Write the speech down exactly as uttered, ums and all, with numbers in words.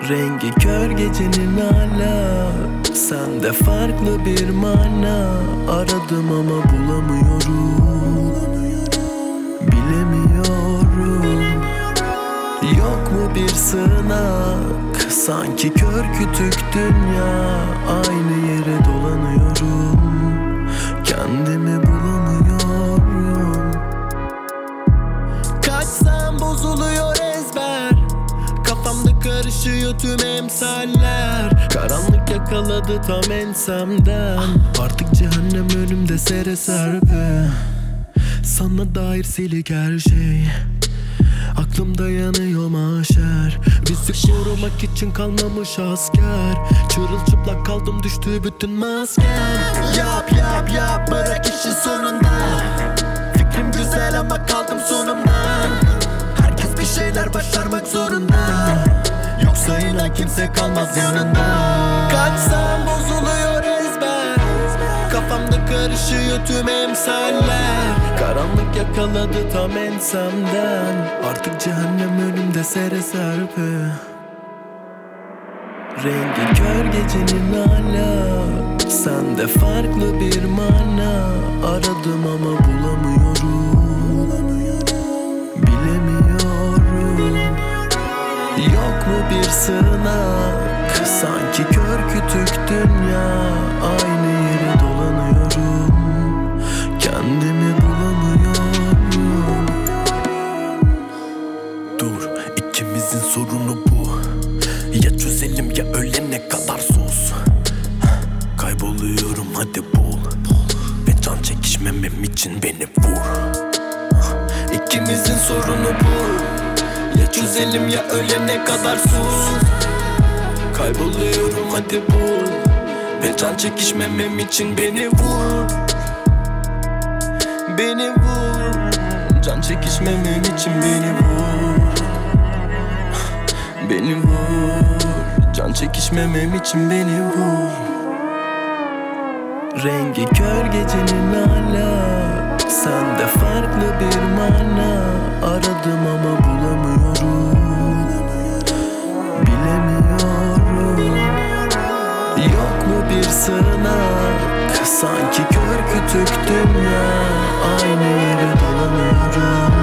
Rengi kör gecenin hala, sende farklı bir mana. Aradım ama bulamıyorum, bilemiyorum. Yok mu bir sığınak, sanki kör kütük dünya. Aynı yere dolanıyorum, kendimi bulamıyorum. Kaçsam bozuluyor ezber, kafamda karışıyor tüm emsaller. Karanlık yakaladı tam ensemden, artık cehennem önümde sere serpe. Sana dair silik her şey, aklımda yanıyor mahşer. Bizi korumak için kalmamış asker. Çırılçıplak kaldım, düştü bütün maskem. Yap yap yap, bırak işi sonunda. Fikrim güzel ama kaldım sonumdan. Herkes bir şeyler başarmak zorunda, yoksa inan kimse kalmaz yanında. Kaçsam bozuluyor ezber, kafamda karışıyor tüm emsaller. Karanlık yakaladı tam ensemden, artık cehennem önümde sere serpe. Rengi kör gecenin hala, sende farklı bir mana. Aradım ama bulamıyorum, bilemiyorum. Yok mu bir sığınak, sanki kör kütük dünya. Aynı yere dolanıyorum, kendimi bulamıyorum. Dur, ikimizin sorunu bu. Ya çözelim ya ölene kadar sus. Kayboluyorum, hadi bul. Ve can çekişmemem için beni vur. İkimizin sorunu bu. Ya çözelim ya ölene kadar sus. Kayboluyorum, hadi bul. Ve can çekişmemem için beni vur. Beni vur. Can çekişmemem için beni vur. Beni vur. Can çekişmemem için beni vur. Rengi kör gecenin hala, sende farklı bir mana. Aradım ama bulamıyorum, bilemiyorum. Yok mu bir sığınak, sanki kör kütük dünya. Aynı yere dolanıyorum,